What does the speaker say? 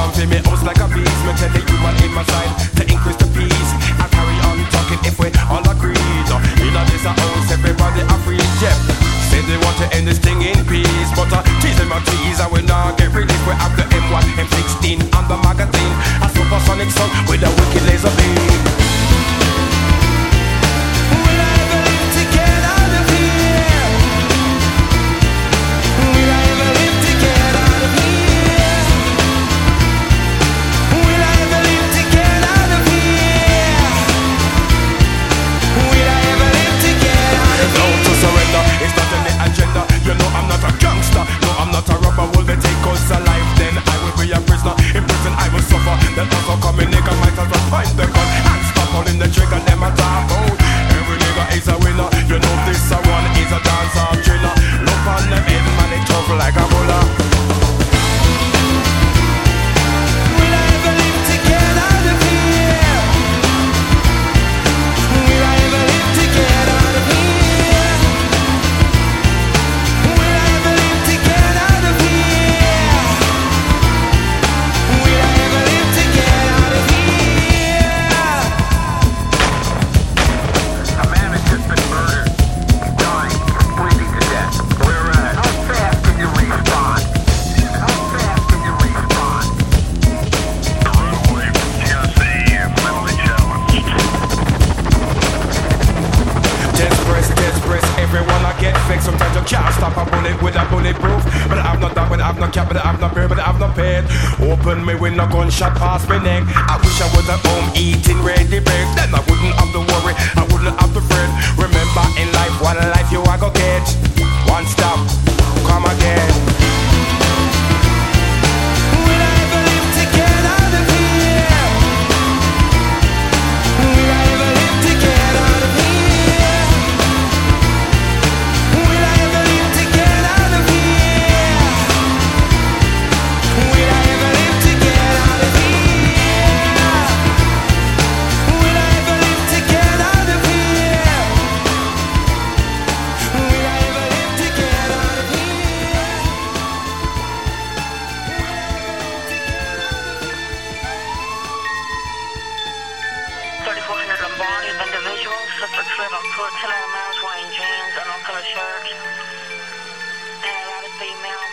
come to me house like a beast. Me tell the human in my side to increase the peace. I carry on talking if we all agree. In this house, everybody a free. Yeah. Say they want to end this thing in peace, but tease them a tease, I will not get released. We have the M1, M16 and the magazine, a supersonic song with a wicked laser beam. Will I ever live to get out of here? Will I ever live to get out of here? Will I ever live to get out of here? Will I ever live to get out of here? No to surrender, it's not in the agenda. You know I'm not a gangster, no I'm not a robber. Will they take us alive? Then I will be a prisoner. In prison I will suffer. That also coming nigga might as well point the gun and stop pulling the trigger. Them a talk out. Every nigga is a winner. You know this a one is a dancer trainer. Look on them head man, it tough like a buller. Will I ever live to get out of here? Will I ever live to get out of here? Will I ever live to get out of here? Will I ever live to get out of here? A man has just been murdered. He's dying. He's bleeding to death. Where at? How fast can you respond? How fast can you respond? The runaway from Tennessee is mentally challenged. Desperate, everyone I get fixed. Sometimes you can't stop a bullet with a bulletproof. But I have no dog, but I have no cap, but I have no beer, but I have no pain. Open me with no gunshot past my neck. I wish I was at home eating ready bread. Then I wouldn't have to worry, I wouldn't have to fret. Remember in life, one life you are gonna get. One stop, come again. Will I ever live to get out of here? Will I ever live to get out of here? Will I ever live to get out of here? Will I ever live to get out of here? Will I ever live to get out of here? Will I ever live to get out of here? 3400 Lombardi, individual, suspect slid on foot, 10 miles wearing jeans, uncolored shirts, and a lot of female.